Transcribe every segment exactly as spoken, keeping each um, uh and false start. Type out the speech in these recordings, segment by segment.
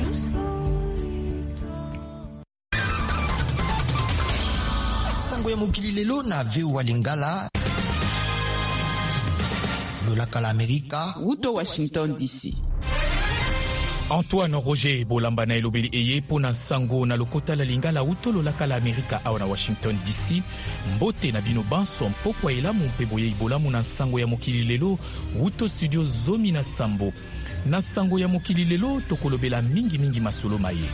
Sango ya mokili lelo na V O A Lingala lolaka la Amerika Wuto Washington D C. Antoine Roger Bolamba na elobeli eye pona sango na lokota la Lingala uto lolaka la Amerika awa na Washington D C. Mbote na bino banso mpokwa elamu mpe boye ibolamu na sango ya mokili lelo uto studio zomi na sambo. Na sango ya mokili lelo tokolobela mingi mingi masolo maye.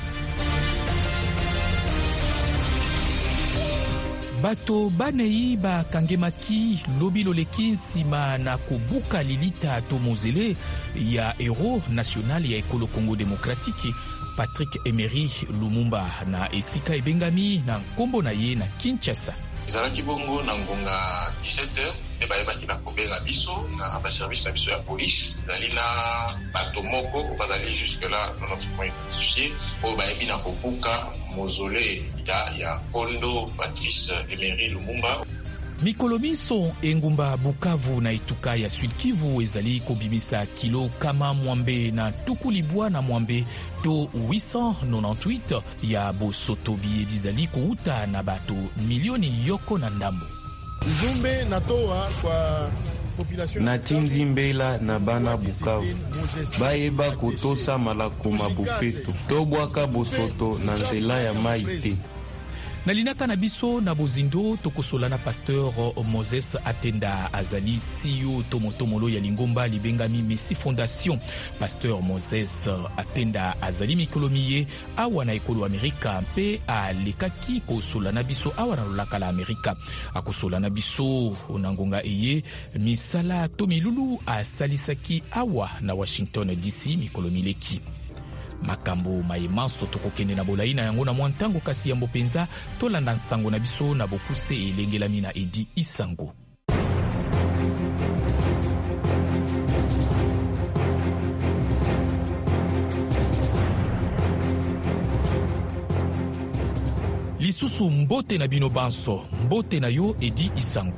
Bato banei ba kangemaki lobi loleki nsima na kobuka lilita to mozele ya hero national ya ekolo Congo Démocratique Patrick Emery Lumumba na esika ebengami na nkombo na ye na Kinshasa. Ezalaki bongo na ngonga dix-sept heures te bayebaki na kobenga biso na baservice na biso ya police ezali na bato moko bazali jusque là dans notre point identifié oyo bayebi na kobuka mozole ya Kondo Patrice Emery Lumumba. Mikolo miso engumba Bukavu na Ituka ya Sud Kivu ezali kobimisa kilo kama mwambe na tukulibwa na mwambe to huit cent quatre-vingt-dix-huit ya bosotobi ebizali kuuta na bato milioni yoko na ndambo. Zumbe natoa kwa population na Tinzi Mbela na bana Bukavu bayeba kotosa malakuma bupeto tobwaka bosoto na nzela ya maite. Na linaka na biso na bozindo tokosola na pasteur Moses Atenda azali C E O tomotomolo ya lingomba libengami Messi Fondation. Pasteur Moses Atenda azali mikolomiye awa na ekolo Amerika mpe alekaki kosola na biso awa na lolaka la Amerika. Akosola na biso na ngonga eye misala to milulu asalisaki awa na Washington D C mikolomileki. Makambo mayemanso tokokende na bolai na yango na mwantango kasi yambo penza tolanda nsango na biso na bokuse elengelami na Edi Isango. Lisusu mbote na bino banso, mbote na yo Edi Isango.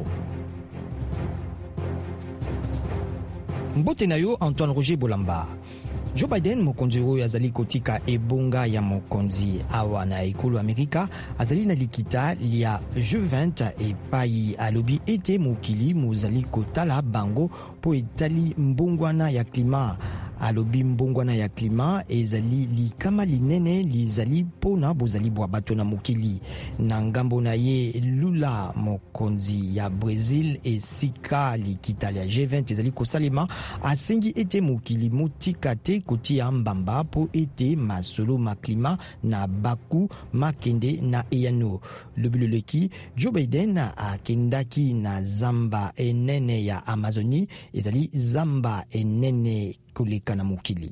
Mbote na yo Antoine Roger Bolamba. Joe Biden mokonzi oyo azali kotika ebonga ya mokonzi awa na ekolo Amerika azali na likita lia G vingt epai alobi ete mokili mozali kotala bango po etali mbongwana ya klima. Alobi mbongwana ya klima ezali likama linene lizali pona bozali bwa bato na mokili. Na ngambo na ye Lula mokonzi ya Brazil esika likita ya G vingt ezali kosalema asengi ete mokili motika te kotia mbamba po ete masolo maklima na baku makende na eyano. Lobiloleki Joe Biden akendaki na zamba enene ya Amazonie ezali zamba enene koleka na mokili.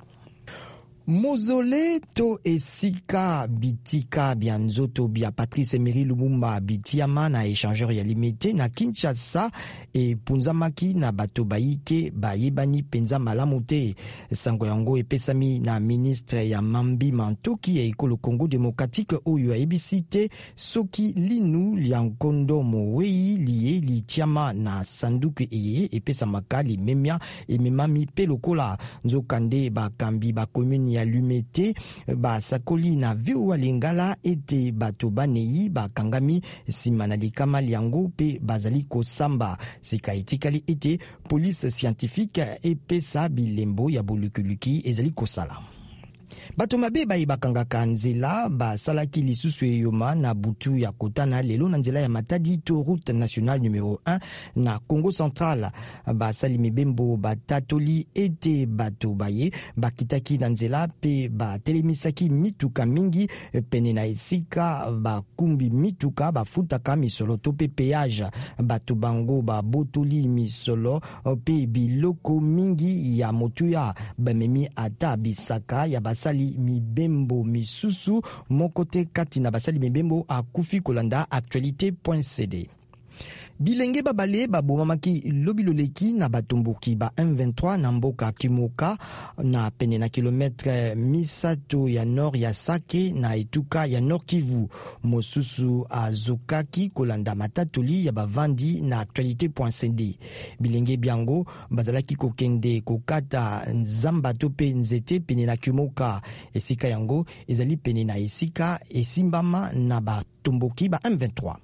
Mozole to esika bitika bya nzoto bya Patrice Emery Lumumba bitiama na échangeur ya limité na Kinshasa e punzamaki na bato baike bayebani penza malamu te. Sango yango epesami na ministre ya Mambi Mantoki ya ekolo Congo Démocratique oyo ayebisi te soki linu lia nkondo mowei liye litiama na sanduku eye epesamaka limemia ememami pe lokola nzokande bakambi ba commune ya Lumete ba sakoli na V O A Lingala ete bato banei bakangami sima na likama liango pe bazali kosamba. Sika etikali ete police scientifique epesa bilembo ya bolukuluki ezali kosala. Bato mabe bayi bakangaka nzela basalaki lisusu eyoma na butu ya kotana lelo na nzela ya Matadi to route nationale numéro un na Congo Central. Basali mibembo batatoli ete bato baye bakitaki na nzela pe batelemisaki mituka mingi pene na esika bakumbi mituka bafutaka misolo to pe péage. Bato bango babotoli misolo pe biloko mingi ya motuya bamemi ata bisaka ya basali mibembo misusu mokote kati na basali mibembo akufi kolanda actualité point c d. bilenge babale babomamaki lobiloleki na batomboki ba M vingt-trois na mboka Kimoka na pene na kilometre misato ya nord ya Sake na etuka ya Nord Kivu. Mosusu azokaki kolanda matatoli ya bavandi na actualité point c d. Bilenge biango bazalaki kokende kokata nzamba to pe nzete pene na Kimoka. Esika yango ezali pene na esika esimbama na batomboki ba M vingt-trois.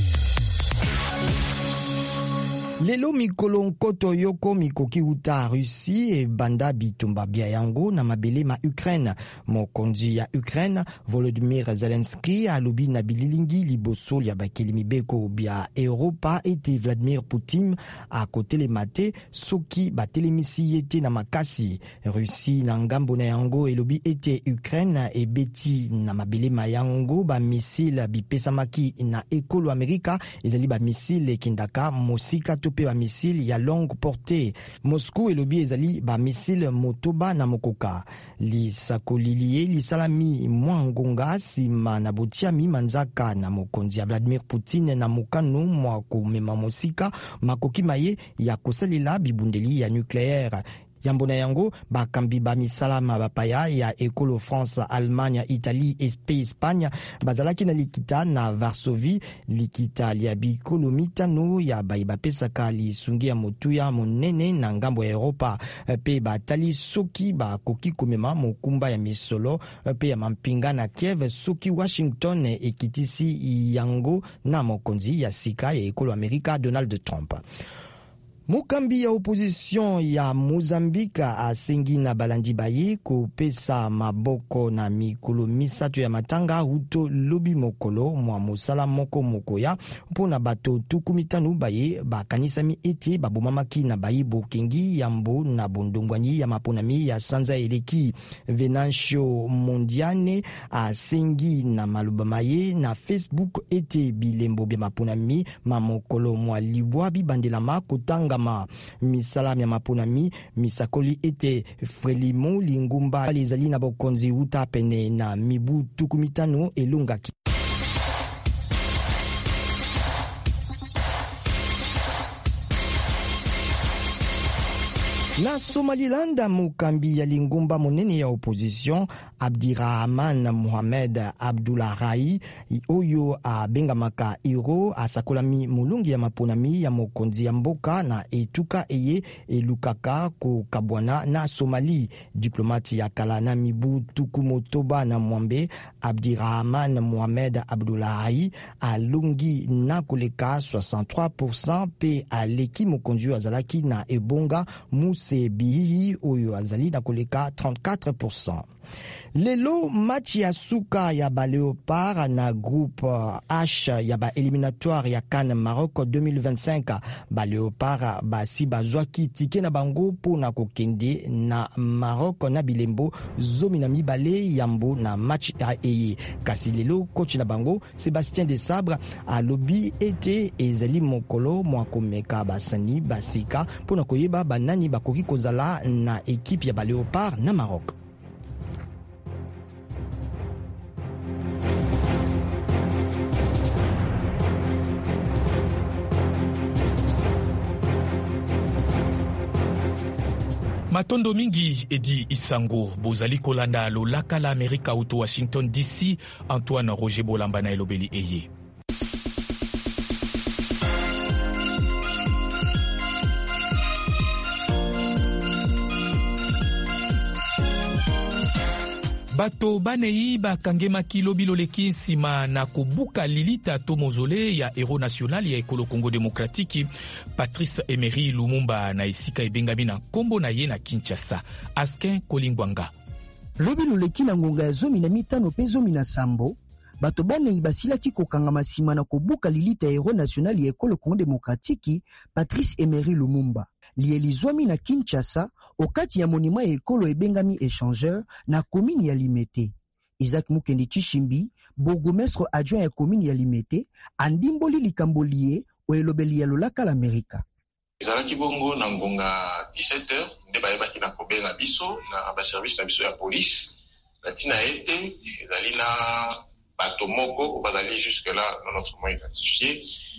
Lelo mikolo nkoto yoko mikoki uta Russie e banda bitumba bia yango na mabele ma Ukraine. Mokonzi ya Ukraine Volodymyr Zelensky alobi na bililingi liboso ya bakeli mibeko bia Europa ete Vladimir Poutine a kotele mate soki batelemisi yete na makasi. Russie na ngambo na yango elobi ete Ukraine e beti na mabele ma yango ba missile bipesamaki na ekolo Amerika ezali ba missile kindaka mosika pe ba missile ya longue portée. Moscou elobi ezali ba missile motoba na mokoka. Li sakolilie li salami mwangonga sima na botiami manzaka na mokonzi ya Vladimir Poutine na mokano mwa komema mosika makoki maye ya kosalela bibundeli ya nucléaire. Yambona yango bakambi ba misalama bapaya ya ekolo France, Allemagne, Italie et Espagne bazalaki na likita na Varsovie. Likita lia bikolo mitano ya baiba pesaka li sungia motuya monene na ngambo ya Europa pe batali soki ba koki komema mokumba ya misolo pe ya mampinga na Kiev soki Washington ekitisi yango na mokonzi ya sika ya ekolo Amerika Donald Trump. Mukambi ya opposition ya Mozambique asengi na balandi baye kopesa maboko na mikolo misato ya matanga uto lobi mokolo mwa mosala moko mokoya mpona bato tuku mitano baye bakanisami ete babomamaki na bayi bokengi yambo na bondongwani ya maponami ya sanza eleki. Venancio Mondiane asengi na maloba maye na Facebook ete bilembo bya maponami mamokolo mwa libwa bibandelama kotanga ma misalami ya maponami misakoli ete Frelimo Lingumba lezali na bokonzi uta pene na mibu tuku mitano elongaki. Na Somaliland, mukambi ya lingumba monene ya opposition Abdirahman Mohamed Abdullahi oyo abengamaka iro asakolami mulungi ya maponami ya mokonzi ya mboka na etuka eye elukaka ko kabwana na Somali. Diplomati ya kala na mibu tuku motoba na mwambe Abdirahman Mohamed Abdullahi alungi na koleka soixante-trois pour cent pe aleki mokonzi azalaki na ebonga Musa Bihi oyo azali na koleka trente-quatre pour cent. Lelo match ya suka ya ba Léopard na groupe H ya ba éliminatoire ya CAN Maroc deux mille vingt-cinq. Ba Léopard ba si bazwaki tike na bango po na kokende na Maroc na bilembo zomi na mibale yambo na match ya eye. Kasi lelo coach na bango Sébastien Desabre alobi ete ezali mokolo mwa komeka basani basika po na koyeba banani bakoki kozala na équipe ya ba Léopard na Maroc. Matondo mingi edi isango bozali kolanda lolaka la Amerika uto Washington D C. Antoine Roger Bolamba na elobeli eye. Bato banei bakangemaki lobiloleki nsima na kobuka lilita to mozole ya héros national ya ekolo Congo Démocratique Patrice Emery Lumumba na esika ebengami na kombo na ye na Kinshasa. Askin Kolingwanga. Lobiloleki na ngonga ya zomi na mitano pe zomi na sambo bato banei basilaki kokangama nsima na kobuka lilita ya héros national ya ekolo Congo Démocratique Patrice Emery Lumumba. Lielizwami na Kinshasa okati ya monima ya ekolo ebengami échangeur na commune ya Limete. Isaac Mukendi Chishimbi, bourgmestre adjoint ya commune ya Limete, andimboli likambo lié o elobeli ya lolaka la Amerika. Ezalaki bongo na ngonga dix-sept heures nde bayebaki na kobenga biso na ba service na biso ya police na tina ete ezali na bato moko bazali jusque là non autrement identifié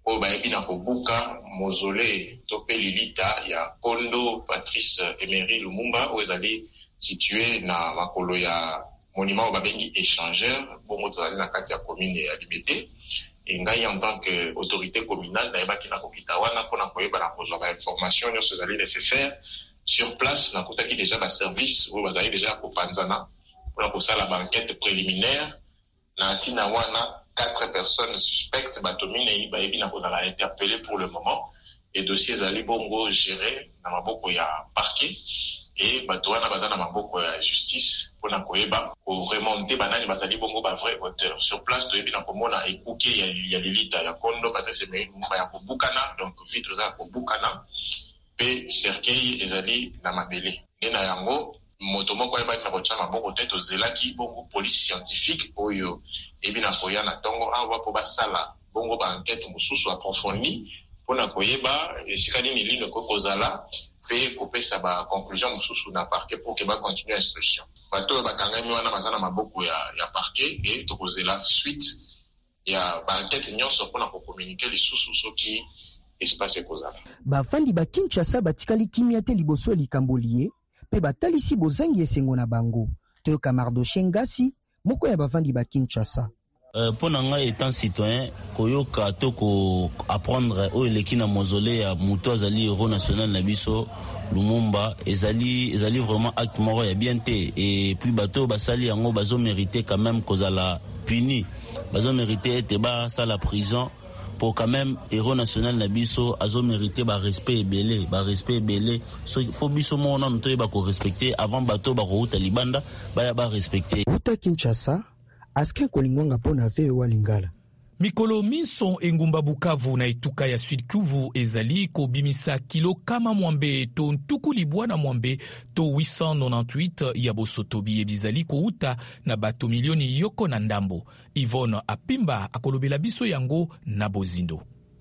o bayebi na kobuka mausolée to pe lilita ya Kondo Patrice Emery Lumumba o ezali situé na makolo ya monument o babengi échangeur bongo tozali na kati ya commune ya Libete. Et ngai en tant que autorité communale nayebaki na kokita wana mpona koyeba na kozwa ba information nyonso ezali nécessaire sur place. Nakutaki déjà ba service oyo bazali déjà kopanzana mpona kosala ba enquête préliminaire na ntina wana. Quatre personnes suspectes bato minei bayebi na kozala interpellé pour le moment et dossier ezali bongo géré na maboko ya parquet et bato wana baza na maboko ya justice mpona koyeba koremonte banani bazali bongo ba vrai auteur. Sur place toyebi na komona ekuke ya, ya lilita ya Kondo Patrice Emery Lumumba ya kobukana, donc vitre za kobukana pe cercueil ezali na mabele nde na yango moto moko ayebaki na kotia maboko te tozelaki bongo police scientifique oyo ebi na koya na ntongo awa po basala bongo ba enquête mosusu approfondi mpona koyeba esika nini lino kokozala pe kopesa ba conclusion mosusu na parquet pour ke ba continue instruction. Bato oyo bakangami wana baza na maboko ya, ya parquet e tokozela suite ya ba enquête nyonso mpona kokommunike lisusu soki espace ekozala. Bafandi ba Kinshasa batikali kimia te liboso ya likambo liye pe batalisi bozangi esengo na bango. Toyoka Mardoche Ngasi moko ya bafandi ba Kinshasa. Euh, pour nanga étant citoyen koyoka to ko apprendre o eleki na mausolée ya muto azali héros national na biso Lumumba ezali ezali vraiment acte mort ya bien té et puis bato basali yango bazo mériter quand même kozala puni bazo mériter ete ba sa la prison pour quand même héros national na biso azo mériter ba respect ebele ba respect ebele so faut biso mona nto ba ko respecter avant bato ba ko uta libanda ba ya ba respecter uta Kinshasa. Aske kolingwanga pona veo wa Lingala. Mikolo minso engumba Bukavu na etuka ya Sud Kivu ezali ko bimisa kilo kama mwambe to ntuku libwa na mwambe to huit cent quatre-vingt-dix-huit ya bosoto biye bizali ko uta na bato milioni yoko na ndambo. Yvonne Apimba akolobela biso yango na bozindo.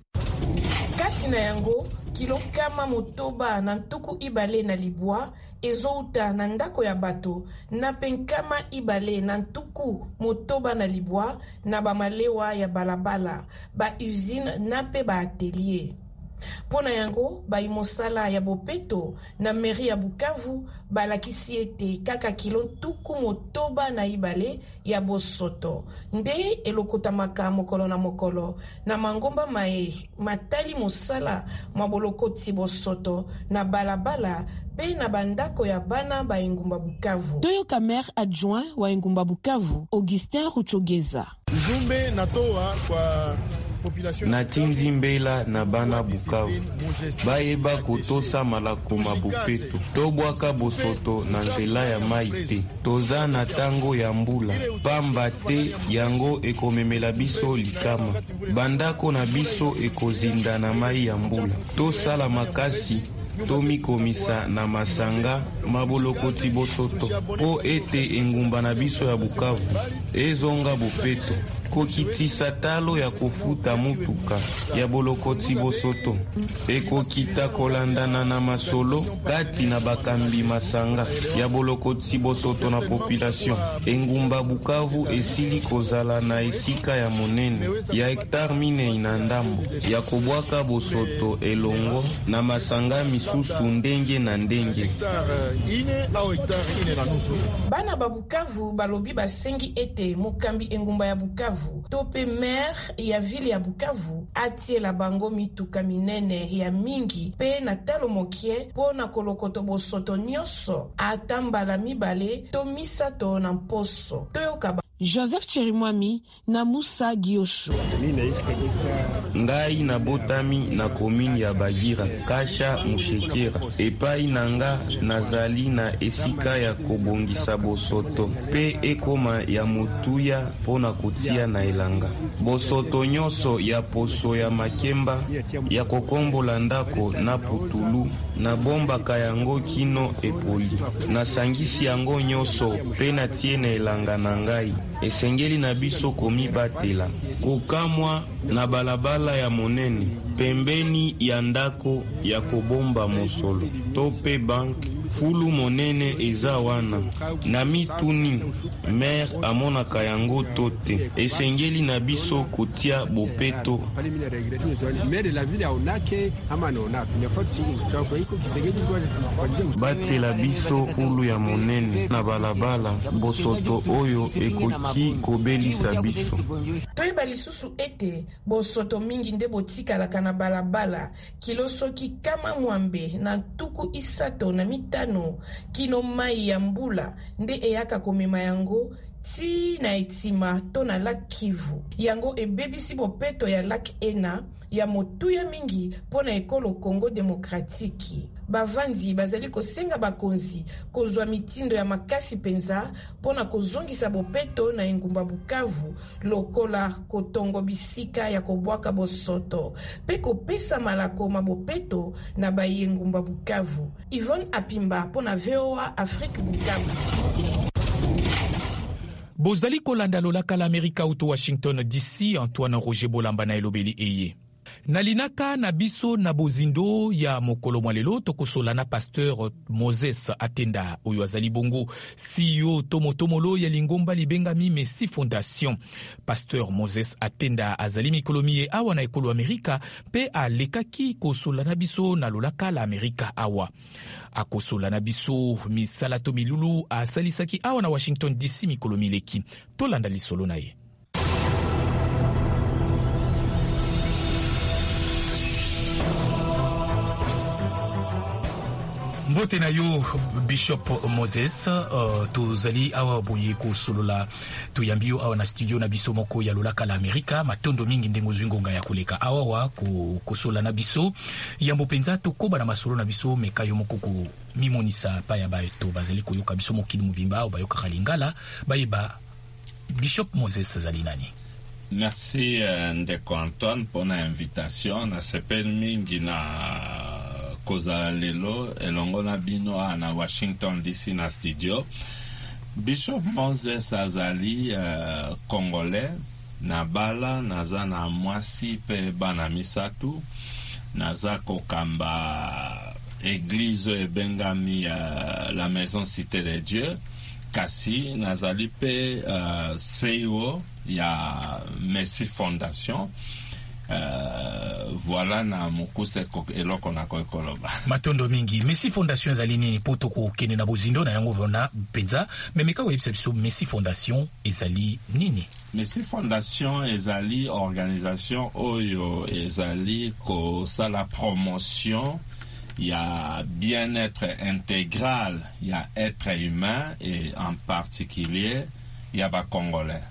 Kati na yango kilo kama motoba na ntuku ibale na libwa ezouta na ndako ya bato na penkama ibale na ntuku motoba na libwa na bamalewa ya balabala ba usine na pe ba atelier. Pona yango ba imosala ya bopeto na mairie ya Bukavu balakisi ete kaka kilo ntuku motoba na ibale ya bosoto nde elokotamaka mokolo na mokolo na mangomba mae matali mosala mabolokoti bosoto na balabala pe na bandako ya bana ba engumba Bukavu. Toyoka maire adjoint wa engumba Bukavu Augustin Ruchogeza. Jumbe natoa kwa natindi mbela na bana Bukavu bayeba kotosa malako mabopeto tobwaka bosoto na nzela ya mai te toza na tango ya mbula pamba te yango ekomemela biso likama bandako na biso ekozinda na mai ya mbula tosala makasi tomikomisa na masanga mabolokoti bosoto po ete engumba na biso ya Bukavu ezonga bopeto kokitisa talo ya kofuta mutuka ya bolokoti bosoto ekokita kolandana na masolo kati na bakambi masanga ya bolokoti bosoto na population. Engumba Bukavu esili kozala na esika ya monene ya hectare minei na ndambo ya kobwaka bosoto elongo na masanga misusu ndenge na ndenge. Bana ba Bukavu balobi basengi ete mokambi engumba ya Bukavu tope maire ya ville ya Bukavu atiela bango mituka minene ya mingi pe na talo mokie po na kolokoto bosoto nyonso atambala mibale to misato na mposo. Toyoka Joseph Chirimwami na Musa Giosho. Ngai na botami na komini ya Bagira kasha mushekera epai nanga nazali na esika ya kobongisa bosoto pe ekoma ya mutuya pona kutia na elanga bosoto nyonso ya poso ya makemba ya kokombola ndako na putulu na bomba kayango kino epoli na sangisi yango nyonso pe na tie na elanga na ngai esengeli na biso komibatela kokamwa na balabala ya monene pembeni ya ndako ya kobomba mosolo to pe bank fulu monene eza wana na mituni mer amonaka yango to te esengeli na biso kotia bopeto batela biso fulu ya monene na balabala bosoto oyo ekoki kobelisa biso. Toyeba lisusu ete bosoto mingi nde botikalaka na balabala kilo soki kama mwambe na tuku isato na mitano kino mai ya mbula nde eyaka komema yango ti na etima to na lak Kivu. Yango ebebisi bopeto ya lak Ena ya motuya mingi pona ekolo Congo Demokratiki. Bavandi bazali kosenga bakonzi kozwa mitindo ya makasi penza pona kozongisa bopeto na engumba Bukavu lokola kotongo bisika ya kobwaka bosoto pe kopesa malako mabopeto na bayengumba Bukavu. Yvonne Apimba pona V O A Afrique Bukavu. Bozali kolanda lolaka la Amerika uto Washington D C. Antoine Roger Bolamba na elobeli eye nalinaka na biso na bozindo ya mokolo mwalelo tokosola na pasteur Moses Atenda oyo azali bongo C E O tomotomolo ya lingomba libengami Messi Fondation. Pasteur Moses Atenda azali mikolomi ye awa na ekolo Amerika pe alekaki kosola na biso na lolaka la Amerika awa akosola na biso misala to milulu asalisaki awa na Washington D C mikolomi leki tolanda lisolo na ye. Mbote na yo Bishop Moses, uh, tozali awa boye ko solola tuyambi yo awa na studio na biso moko ya lolaka la Amerika matondo mingi ndengo zwingonga ya koleka awa wa ko kosola na biso yambo penza to koba na masolo na biso meka yo moko ko mimonisa pa ya ba to bazali ko yoka biso mokili mubimba ba yoka kalingala ba Bishop Moses zali nani? Merci uh, Ndeko Antoine pour l'invitation na sepel mingi na koza lelo elongo na bino na Washington D C na studio. Bishop Moses azali uh, Congolais na bala naza na mwasi pe bana misatu naza kokamba église ebengami uh, la Maison Cité de Dieu kasi nazali pe uh, C E O ya Messi Fondation. Uh, voilà na mukuse eloko na kokoloba matondo mingi. Messi Fondation ezali nini poto ko kene na bozindo na yango vona penza memeka ko yebisa Messi Fondation ezali nini? Messi Fondation ezali organisation oyo ezali ko sala promotion ya bien-être intégral ya être humain et en particulier ya ba Congolais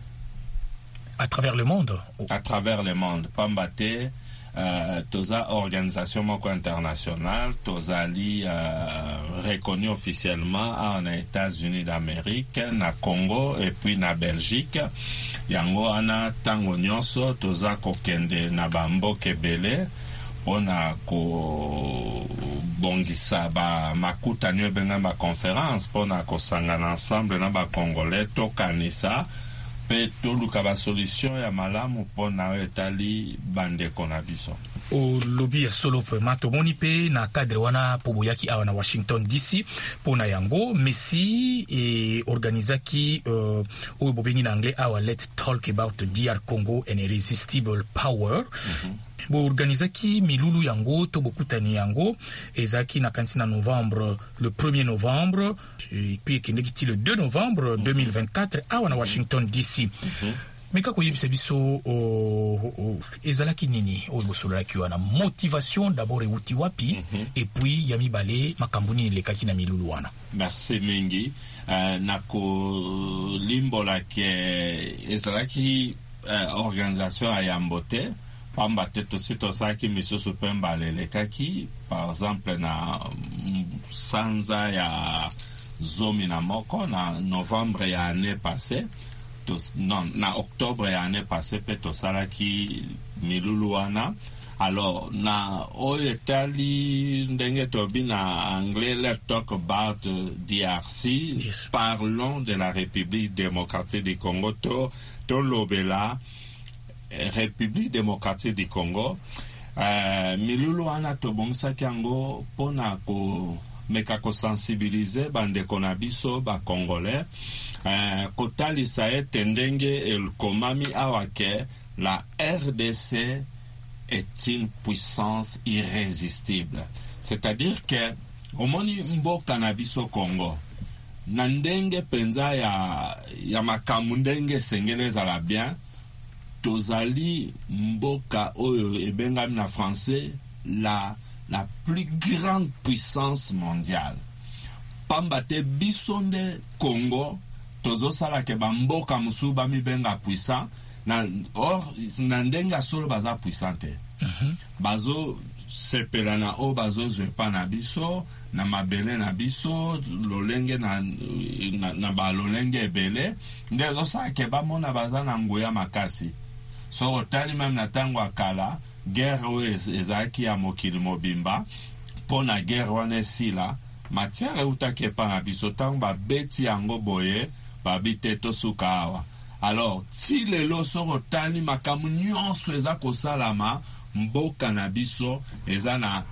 à travers le monde. À travers le monde. Pambate, euh, toza organisation moko internationale, toza li euh, reconnu officiellement en États-Unis d'Amérique, na Congo et puis na Belgique. Yango ana tango nyonso toza kokende na bamboke bele pona ko bongisa ba makuta nyo benga ba conférence pona ko sangana ensemble na ba Congolais to kanisa pe toluka ba solution ya malamu pona etali bandeko na biso. O lobby ya solo pe mato moni pe na cadre wana poboyaki awa na Washington D C pona yango Messi e organizaki uh, o bobengi na anglais awa let's talk about the D R Congo and irresistible power. Mm-hmm. Bo organizaki milulu yango to bokutani yango ezaki na kantina novembre le premier novembre et puis kindeki le deux novembre mm-hmm. deux mille vingt-quatre awa na Washington D C. Mm-hmm. Meka ko yebisa biso o, o ezalaki nini o bosolaki wana motivation d'abord euti wapi mm-hmm. et puis yami balé makambuni lekaki na milulu wana. Merci mingi uh, nako limbola ke ezalaki uh, organisation ayambote pamba teto sito saki misusu pemba lelekaki par exemple na sanza ya zomi na moko na novembre ya année passée tos, non na octobre ya année passée pe tosalaki milulu wana. Alors na oyetali ndenge tobi na anglais let's talk about D R C. Yes. Parlons de la République démocratique du Congo to to lobela République démocratique du Congo. Euh, milulu wana tobongisa kiango pona ko meka kosensibilize bandeko na biso bakongolais uh, kotalisa ete ndenge ekomami awa ke la R D C est une puissance irrésistible. C'est-à-dire que omoni mboka na biso Congo na ndenge penza ya, ya makamu ndenge sengele ezala bien, tozali mboka oyo ebengami na français la, la plus grande puissance mondiale. Pambate bisonde Congo tozosala ke bamboka musu bamibenga puissant na or na ndenge solo baza puissante. Mm-hmm. Bazo sepela na o bazo zwepa na biso na mabele na biso lolenge na na, na ba lolenge ebele nde zosa ke bamona baza na nguya makasi. So otali même na tango akala guerre o ezaki ya mokili mobimba pona guerre wana esila matière utake pa na biso tango ba beti yango boye babite to suka awa. Alors si lelo so otali makamu nyonso eza kosalama mboka na biso eza na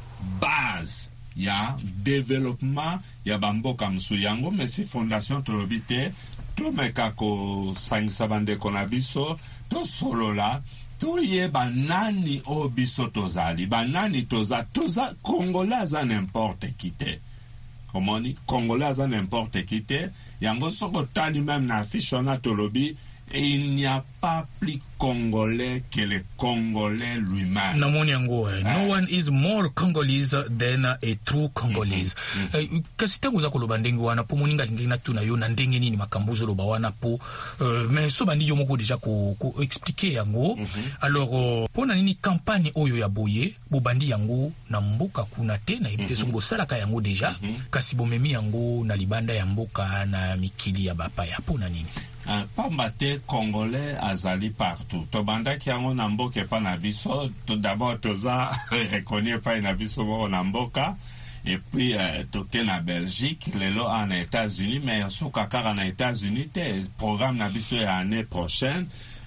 base ya développement ya bamboka msu yango mesi fondation tolobite to meka ko sangisa bandeko na biso to solola to ye banani o biso tozali banani toza toza Congolais za n'importe qui te komoni Congolais za n'importe qui te yango soko tali même na affichona tolobi. Et il n'y a pas plus Congolais que le Congolais lui-même. Namoni yango, eh. No one is more Congolese than a true Congolese. Mm-hmm. Mm-hmm. Eh, kasi tangu za koloba ndenge wana po moninga lingina tuna yo na ndenge nini makambuzo loba wana po uh, mais so bandi yo moko déjà ko, ko expliquer yango. Mm-hmm. Alors uh, pona nini campagne oyo ya boye bo bandi yango na mboka kuna te na ibite mm-hmm. so salaka yango déjà mm-hmm. kasi bomemi yango na libanda ya mboka na mikili ya bapa ya pona nini. Uh, Pambate Congolais azali partout. Tobanda ki yango na mboka pa na biso, tout d'abord toza reconnu pa na biso mo na mboka et puis uh, toke na Belgique, lelo en États-Unis, mais sou kakara na États-Unis te programme na biso ya année prochaine.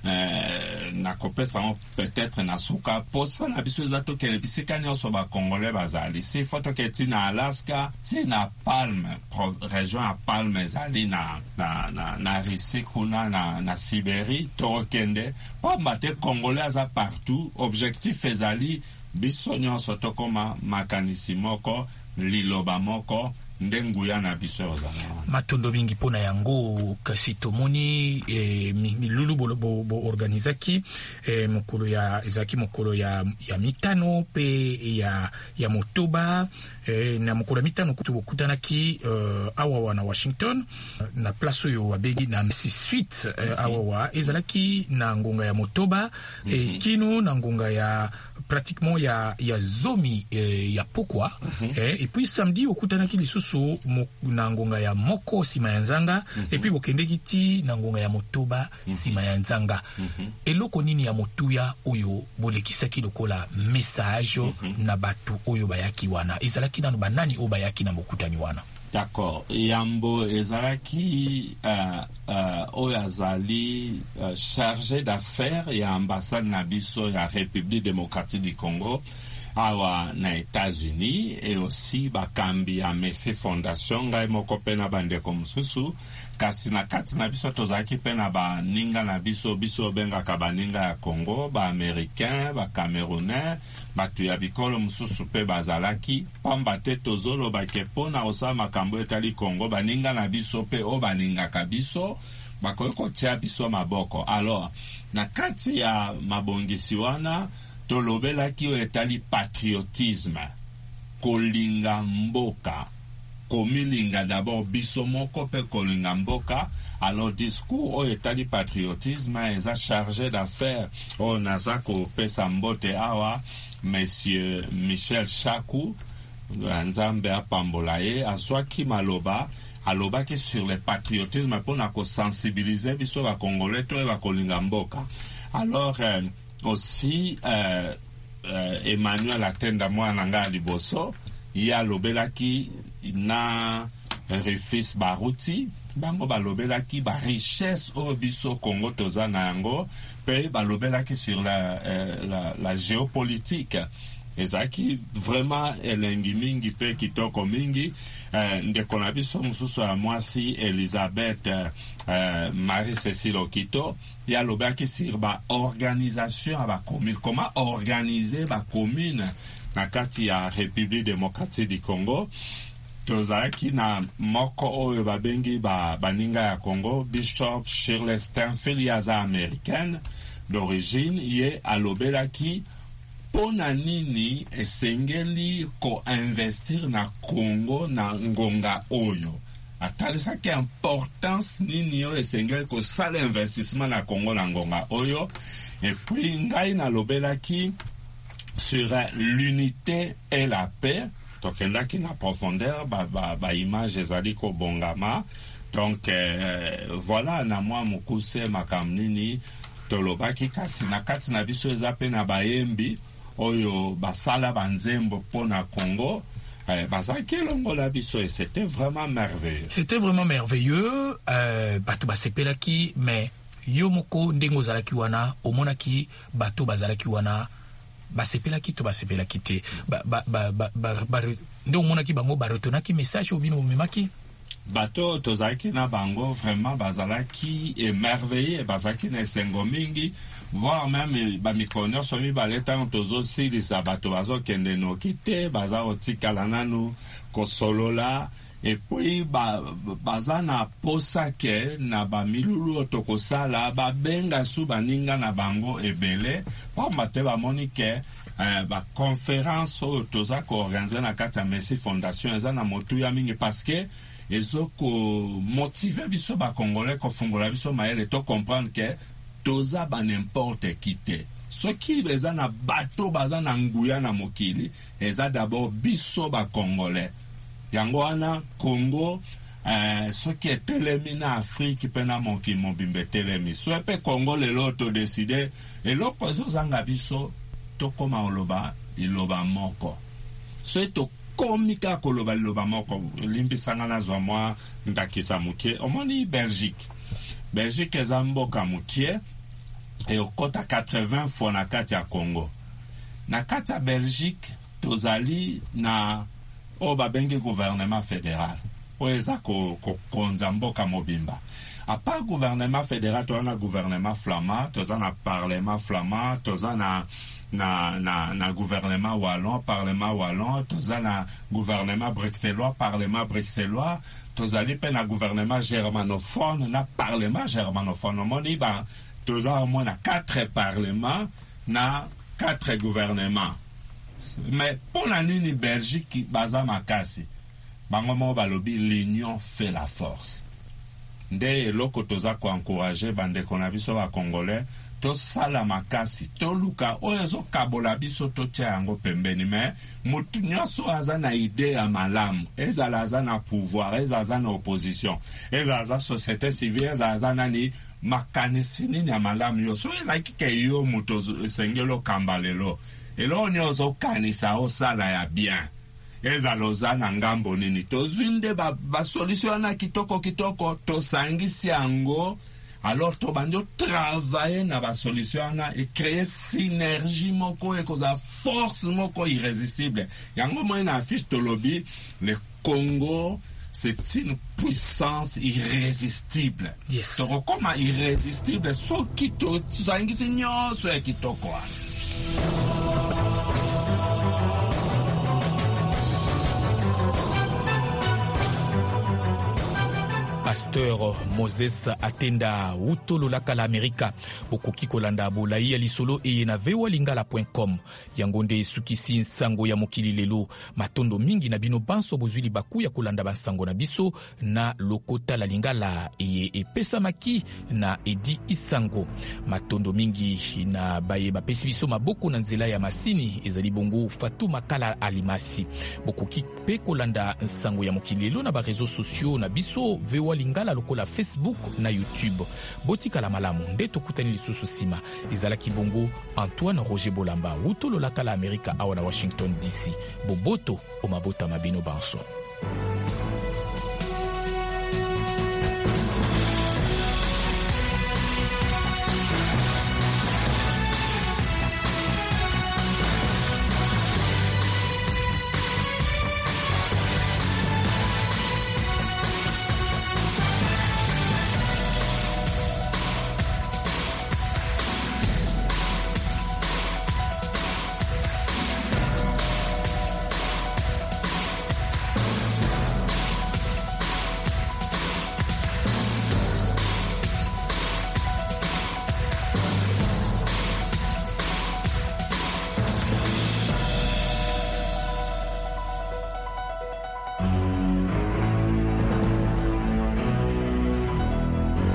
Euh, na kopesa peut-être na suka posa na biso zato ke bisika nyonso ba Congolais bazali si foto ke ti na Alaska ti na Palme pro, région a Palme zali na na na, na Russie kuna na na Sibérie tokende pamba te Congolais za partout objectif ezali biso nyonso tokoma makanisi moko liloba moko ndenguya na biso ozana matondo mingi pona yango kasi tomoni eh, milulu bo, bo, bo organizaki eh, mokolo ya ezaki mokolo ya ya mitano pe ya ya motoba eh, na mokolo ya mitano kutu kutanaki uh, awawa na Washington na place yo wabegi na six feet eh, mm-hmm. awawa ezalaki na ngonga ya motoba mm-hmm. eh, kino na ngonga ya pratiquement ya ya zomi eh, ya pokwa mm-hmm. eh, et puis samedi okutanaki lisusu na ngonga ya moko sima ya nzanga mm-hmm. et puis bokendeki ti na ngonga ya motoba mm-hmm. sima ya nzanga mm-hmm. eloko nini ya motuya oyo bolekisaki lokola message mm-hmm. na batu oyo bayaki wana ezalaki nanu banani oyo bayaki na mokutani wana. D'accord. Yambo ezalaki uh, uh, oyo azali uh, chargé d'affaires ya ambassade na biso ya République démocratique du Congo awa na États-Unis et aussi bakambi ya Messi Fondation ngai moko pena bandeko mususu kasi na kati na biso tozalaki pena ba ninga na biso biso benga ka baninga ya Congo ba américain ba camerounais batu ya bikolo mususu pe bazalaki pamba te tozolo bakepo na osa makambo etali Congo baninga na biso pe o baninga ka biso bakoyoko tia biso maboko. Alors na kati ya mabongisi wana tolobelaki oyo etali patriotisme kolinga mboka komilinga d'abord biso moko pe kolinga mboka. Alors discours oyo etali patriotisme eza chargé d'affaires oyo naza kopesa mbote awa Monsieur Michel Chakou nzambe apambola ye azwaki maloba alobaki sur le patriotisme mpona kosensibilize biso bakongolais to bakolinga mboka. Alors euh, aussi euh, euh, Emmanuel Atenda mwana nga liboso ya lobelaki na Rufus Baruti bango balobelaki ba richesse o biso Congo toza na yango pe balobelaki sur la, euh, la la géopolitique ezaki vraiment elengi mingi pe kitoko mingi. Uh, ndeko na biso mosusu ya mwasi Elizabeth uh, uh, Marie-Cécile Okito yalobaki sur ba organisation ya ba commune, comment organiser ba commune na kati ya République démocratique du Congo. Tozalaki na moko oyo babengi ba baninga ya Congo, Bishop Shirley Stanfield yaza américaine d'origine, ye alobelaki pona nini esengeli ko investir na Congo na ngonga oyo. Atalisaki importance nini yo esengeli ko sala investissement na Congo na ngonga oyo. Et puis ngai na lobelaki sur l'unité et la paix. Tokendaki na profondeur ba ba, ba image ezali ko bongama. Donc euh, voilà na mwa mukuse makamnini tolobaki kasi na kati na biso ezape na bayembi oyo basala banzembo pona Congo. Eh, basaki longola biso et c'était vraiment merveilleux. C'était vraiment merveilleux. Euh, bato basepelaki mais yo moko ndengo zalaki wana omonaki bato bazalaki wana basepelaki to basepelaki te ba ba ba ba, ba, ba nde omonaki bango baretonaki message obino bomemaki bato tozalaki na bango vraiment bazalaki émerveillé bazalaki na esengo mingi voire même ba mikono somi baleta tozo silisa bato bazokende noki te baza otikala nanu kosolola. Et puis ba baza na posa ke na ba milulu tokosala ba benga su baninga na bango ebele pa mate ba monike eh, ba conférence o toza ko organiser na kati ya Merci Fondation eza na motu ya mingi parce que ezoko motiver biso ba congolais ko fungola biso maele to comprendre que toza ba n'importe qui te. Ce qui eza na bato baza na nguya na mokili eza d'abord biso ba congolais. Yango wana Congo euh, ce qui est telemi na Afrique pena moki mobimbe telemi so pe Congo lelo to décider et loko zo zanga biso to koma oloba iloba moko so to komika koloba iloba moko limbi sanga na zo mwa ndakisa mukie omoni Belgique Belgique ezamboka mukie et okota quatre-vingts fois na kati ya Congo na kati ya Belgique tozali na o babengi gouvernement fédéral o eza ko konza mboka mobimba a part gouvernement fédéral to na gouvernement flamand to na parlement flamand to na na na na gouvernement wallon parlement wallon to na gouvernement bruxellois parlement bruxellois to zali pe na gouvernement germanophone na parlement germanophone moni ba to za au moins na quatre parlements na quatre gouvernements. Mais pour la nini Belgique baza makasi bango mo balobi l'union fait la force nde loko toza ko encourager bande kona biso ba congolais to sala makasi to luka oyezo kabola biso to tia yango pembeni mais mutu nyoso aza na idée ya malamu ezala aza na pouvoir ezala na opposition ezala société civile ezala nani makanisi nini ya malamu yo so ezaki ke yo mutu sengelo kambalelo elo nyozo kanisa osala ya bien ezaloza na ngambo nini tozwinde ba, ba solution na kitoko kitoko tosangisi yango alors to bando travailler na ba solution na et créer synergie moko et cause force moko irrésistible yango mo na affiche to lobby le Congo c'est une puissance irrésistible. Yes. To comment irrésistible so kito sangisi nyoso ya kitoko Pasteur Moses Atenda utololaka la Amerika bokoki kolanda bolai ya lisolo eye na vewa lingala point com yangonde sukisi nsango ya mokili lelo matondo mingi na bino banso bozwili baku ya kolanda bansango na biso na lokota la lingala eye epesa maki na edi isango matondo mingi na baye bapesi biso maboko na nzela ya masini ezali bongo Fatuma Kala Alimasi bokoki pe kolanda nsango ya mokili lelo na ba réseaux sociaux na biso vewa lingala lokola Facebook na YouTube botika la malamu nde tokutani lisusu sima ezalaki bongo Antoine Roger Bolamba utololaka la Amerika awa na Washington D C boboto o mabota mabino banso.